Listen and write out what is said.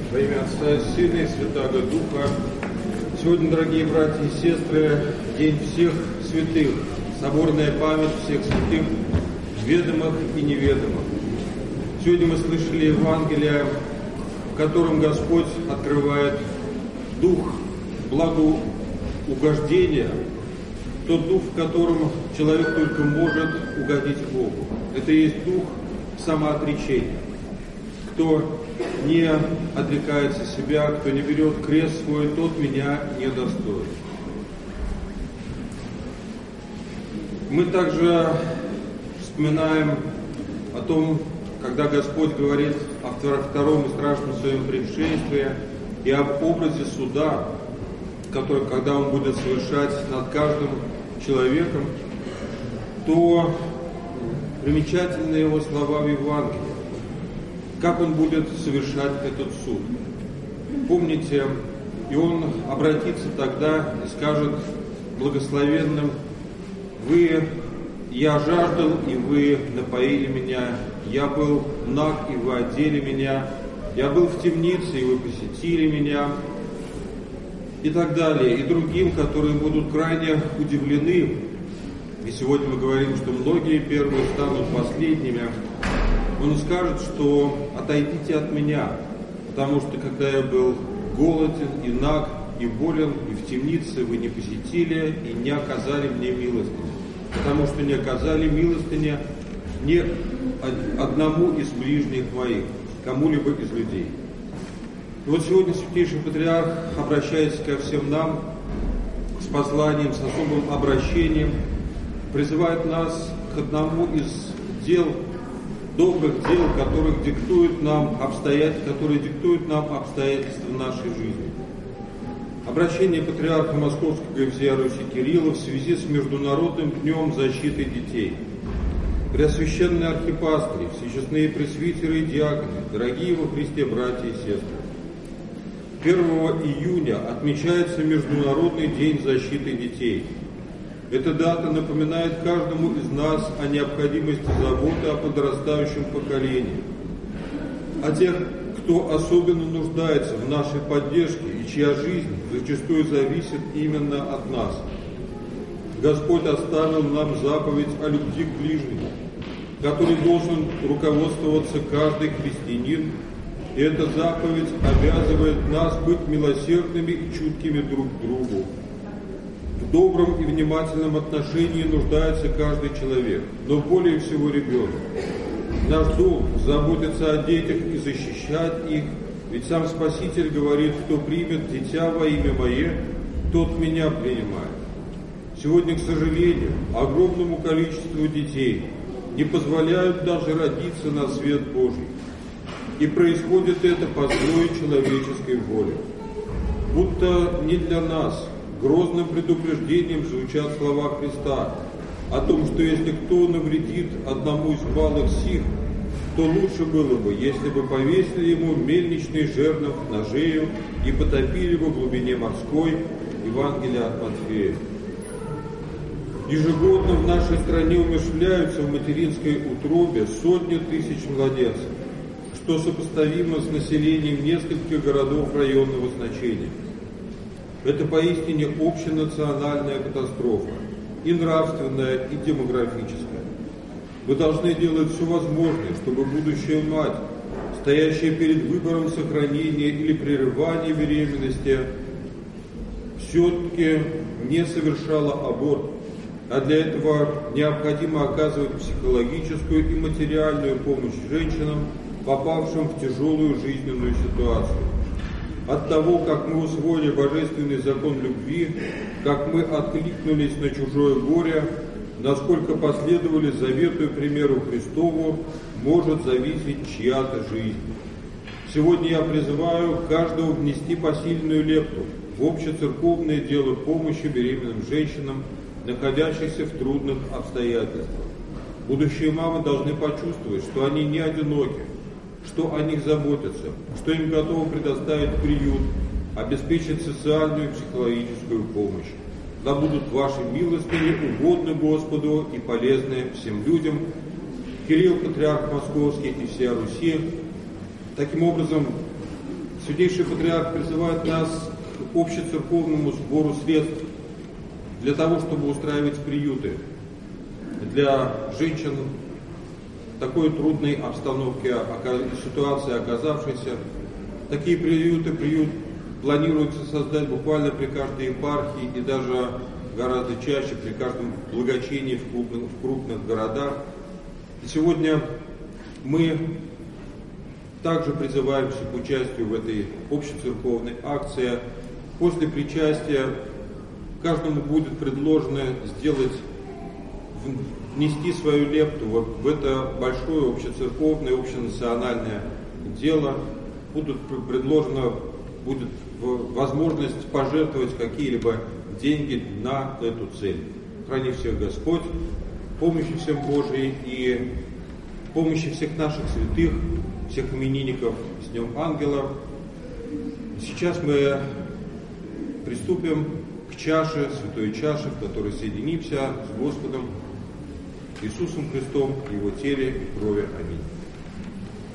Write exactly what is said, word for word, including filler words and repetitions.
Во имя Отца и Сына и Святаго Духа. Сегодня, дорогие братья и сестры, День всех святых, соборная память всех святых, ведомых и неведомых. Сегодня мы слышали Евангелие, в котором Господь открывает дух благоугождения, тот дух, в котором человек только может угодить Богу. Это и есть дух самоотречения. Кто не отрекается себя, кто не берет крест свой, тот меня не достоин. Мы также вспоминаем о том, когда Господь говорит о втором и страшном своем пришествии и об образе суда, который, когда Он будет совершать над каждым человеком, то примечательны Его слова в Евангелии. Как Он будет совершать этот суд? Помните, и Он обратится тогда и скажет благословенным: «Вы, я жаждал, и вы напоили меня, я был наг, и вы одели меня, я был в темнице, и вы посетили меня», и так далее, и другим, которые будут крайне удивлены. И сегодня мы говорим, что многие первые станут последними. Он скажет, что отойдите от меня, потому что когда я был голоден и наг, и болен, и в темнице, вы не посетили и не оказали мне милостыни, потому что не оказали милостыни ни одному из ближних моих, кому-либо из людей. И вот сегодня Святейший Патриарх обращается ко всем нам с посланием, с особым обращением, призывает нас к одному из дел, добрых дел, которых диктуют нам обстоятельства, которые диктуют нам обстоятельства нашей жизни. Обращение Патриарха Московского и всея Руси Кирилла в связи с Международным днем защиты детей. Преосвященные архипастыри, всечестные пресвитеры и диаконы, дорогие во Христе братья и сестры, первого июня отмечается Международный день защиты детей. Эта дата напоминает каждому из нас о необходимости заботы о подрастающем поколении, о тех, кто особенно нуждается в нашей поддержке и чья жизнь зачастую зависит именно от нас. Господь оставил нам заповедь о любви к ближнему, которой должен руководствоваться каждый христианин, и эта заповедь обязывает нас быть милосердными и чуткими друг к другу. В добром и внимательном отношении нуждается каждый человек, но более всего ребенок. Наш долг заботиться о детях и защищать их, ведь сам Спаситель говорит: кто примет дитя во имя Мое, тот Меня принимает. Сегодня, к сожалению, огромному количеству детей не позволяют даже родиться на свет Божий. И происходит это по злой человеческой воле. Будто не для нас грозным предупреждением звучат слова Христа о том, что если кто навредит одному из малых сих, то лучше было бы, если бы повесили ему мельничный жернов на шею и потопили его в глубине морской. Евангелие от Матфея. Ежегодно в нашей стране умерщвляются в материнской утробе сотни тысяч младенцев, что сопоставимо с населением нескольких городов районного значения. Это поистине общенациональная катастрофа, и нравственная, и демографическая. Мы должны делать все возможное, чтобы будущая мать, стоящая перед выбором сохранения или прерывания беременности, все-таки не совершала аборт, а для этого необходимо оказывать психологическую и материальную помощь женщинам, попавшим в тяжелую жизненную ситуацию. От того, как мы усвоили божественный закон любви, как мы откликнулись на чужое горе, насколько последовали завету и примеру Христову, может зависеть чья-то жизнь. Сегодня я призываю каждого внести посильную лепту в общецерковное дело помощи беременным женщинам, находящихся в трудных обстоятельствах. Будущие мамы должны почувствовать, что они не одиноки, что о них заботятся, что им готовы предоставить приют, обеспечить социальную и психологическую помощь. Да будут ваши милостыни угодны Господу и полезны всем людям. Кирилл, Патриарх Московский и всея Руси. Таким образом, Святейший Патриарх призывает нас к общецерковному сбору средств для того, чтобы устраивать приюты для женщин в такой трудной обстановке, ситуации оказавшейся. Такие приюты, приют планируется создать буквально при каждой епархии и даже гораздо чаще при каждом благочинии в крупных, в крупных городах. И сегодня мы также призываемся к участию в этой общецерковной акции. После причастия каждому будет предложено сделать, внести свою лепту в это большое общецерковное, общенациональное дело. Будут предложено, будет возможность пожертвовать какие-либо деньги на эту цель. Храни всех Господь, помощи всем Божией и помощи всех наших святых, всех именинников с Днем Ангела. Сейчас мы приступим к чаше, святой чаше, в которой соединимся с Господом Иисусом Христом, Его теле и крови. Аминь.